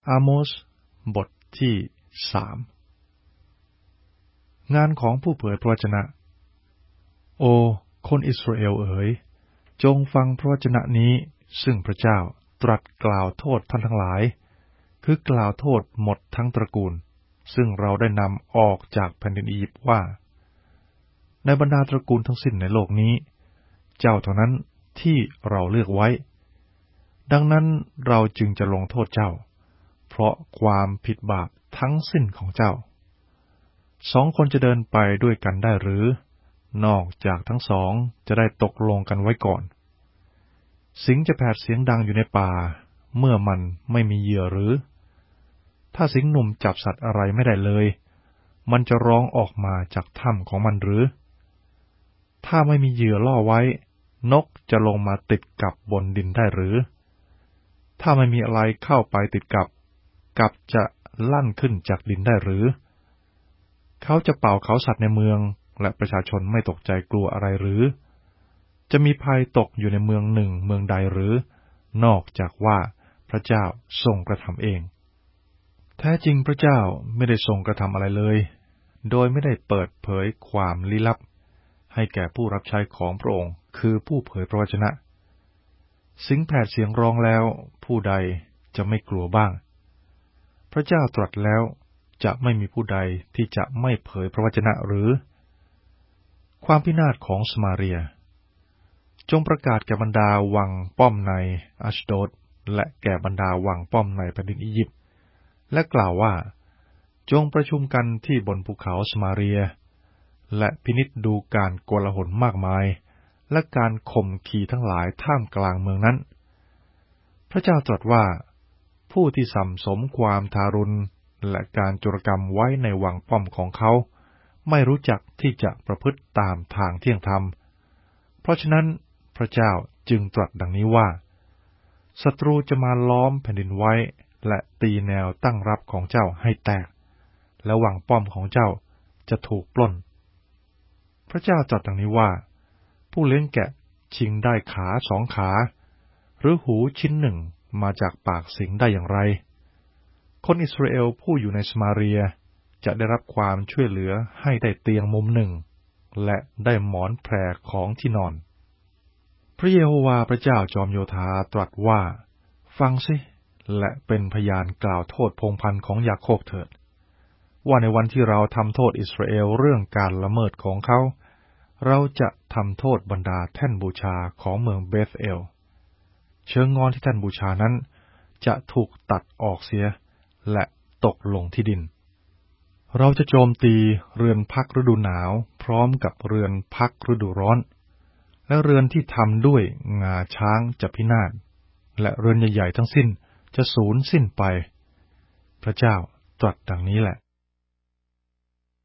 อาโมสบทที่3งานของผู้เผยพระวจนะโอคนอิสราเอลเอ๋ยจงฟังพระวจนะนี้ซึ่งพระเจ้าตรัสกล่าวโทษท่านทั้งหลายคือกล่าวโทษหมดทั้งตระกูลซึ่งเราได้นำออกจากแผ่นดินอียิปต์ว่าในบรรดาตระกูลทั้งสิ้นในโลกนี้เจ้าเท่านั้นที่เราเลือกไว้ดังนั้นเราจึงจะลงโทษเจ้าเพราะความผิดบาปทั้งสิ้นของเจ้า2 คนจะเดินไปด้วยกันได้หรือนอกจากทั้ง2จะได้ตกลงกันไว้ก่อนสิงจะแผดเสียงดังอยู่ในป่าเมื่อมันไม่มีเหยื่อหรือถ้าสิงหนุ่มจับสัตว์อะไรไม่ได้เลยมันจะร้องออกมาจากถ้ำของมันหรือถ้าไม่มีเหยื่อล่อไว้นกจะลงมาติดกับบนดินได้หรือถ้าไม่มีอะไรเข้าไปติดกับจะลั่นขึ้นจากดินได้หรือเขาจะเป่าเขาสัตว์ในเมืองและประชาชนไม่ตกใจกลัวอะไรหรือจะมีภัยตกอยู่ในเมืองหนึ่งเมืองใดหรือนอกจากว่าพระเจ้าทรงกระทำเองแท้จริงพระเจ้าไม่ได้ทรงกระทำอะไรเลยโดยไม่ได้เปิดเผยความลี้ลับให้แก่ผู้รับใช้ของพระองค์คือผู้เผยพระวจนะสิงแผดเสียงร้องแล้วผู้ใดจะไม่กลัวบ้างพระเจ้าตรัสแล้วจะไม่มีผู้ใดที่จะไม่เผยพระวจนะหรือความพินาศของสมาเรียจงประกาศแก่บรรดาวังป้อมในอัชโดดและแก่บรรดาวังป้อมในแผ่นดินอียิปต์และกล่าวว่าจงประชุมกันที่บนภูเขาสมาเรียและพินิจดูการโกลาหลมากมายและการข่มขีทั้งหลายท่ามกลางเมืองนั้นพระเจ้าตรัสว่าผู้ที่สัมสมความทารุณและการโจรกรรมไว้ในวังป้อมของเขาไม่รู้จักที่จะประพฤติตามทางเที่ยงธรรมเพราะฉะนั้นพระเจ้าจึงตรัสดังนี้ว่าศัตรูจะมาล้อมแผ่นดินไว้และตีแนวตั้งรับของเจ้าให้แตกและวังป้อมของเจ้าจะถูกปล้นพระเจ้าตรัสดังนี้ว่าผู้เลี้ยงแกะชิงได้ขา2 ขาหรือหูชิ้นหนึ่งมาจากปากสิงได้อย่างไรคนอิสราเอลผู้อยู่ในสมาเรียจะได้รับความช่วยเหลือให้ได้เตียงมุมหนึ่งและได้หมอนแพรของที่นอนพระเยโฮวาห์พระเจ้าจอมโยธาตรัสว่าฟังสิและเป็นพยานกล่าวโทษพงศ์พันธุ์ของยาโคบเถิดว่าในวันที่เราทำโทษอิสราเอลเรื่องการละเมิดของเขาเราจะทำโทษบรรดาแท่นบูชาของเมืองเบธเอลเชิงงอนที่แท่นบูชานั้นจะถูกตัดออกเสียและตกลงที่ดินเราจะโจมตีเรือนพักฤดูหนาวพร้อมกับเรือนพักฤดูร้อนและเรือนที่ทำด้วยงาช้างจะพินาศและเรือนใหญ่ๆทั้งสิ้นจะสูญสิ้นไปพระเจ้าตรัสดังนี้แหละ